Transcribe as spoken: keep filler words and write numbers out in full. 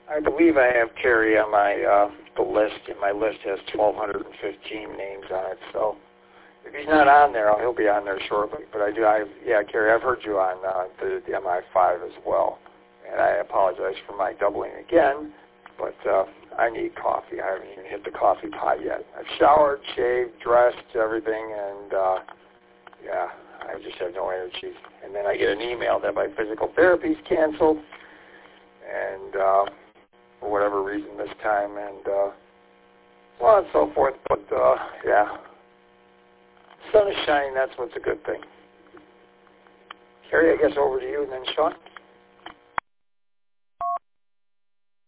I believe I have Kerry on my uh, the list, and my list has twelve fifteen names on it. So if he's not on there, he'll be on there shortly. But I do, I yeah, Kerry, I've heard you on uh, the, the M I five as well, and I apologize for my doubling again. But uh, I need coffee. I haven't even hit the coffee pot yet. I've showered, shaved, dressed, everything, and uh, yeah, I just have no energy. And then I get an email that my physical therapy's canceled, and uh, for whatever reason this time, and uh, so on and so forth. But uh, yeah, sun is shining. That's what's a good thing. Kerry, I guess over to you, and then Sean.